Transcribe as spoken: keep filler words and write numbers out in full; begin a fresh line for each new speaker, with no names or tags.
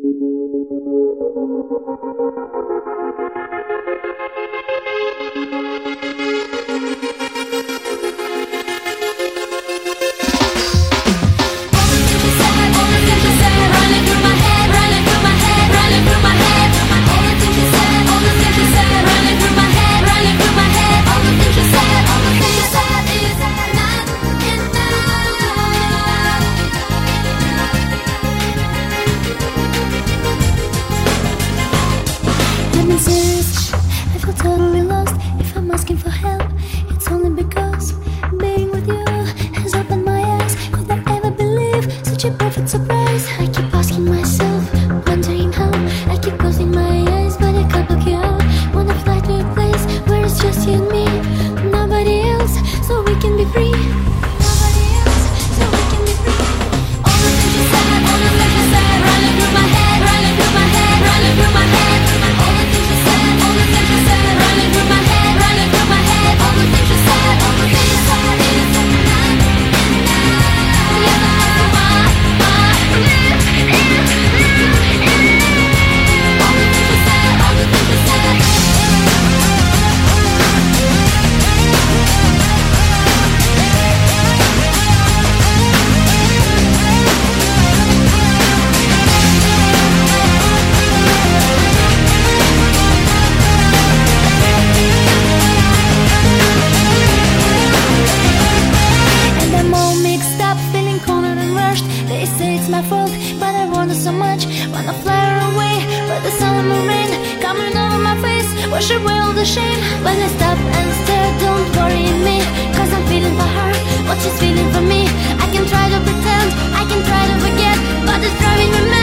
Wash away all the shame. When I stop and stare, don't worry me, cause I'm feeling for her what she's feeling for me. I can try to pretend, I can try to forget, but it's driving me mad.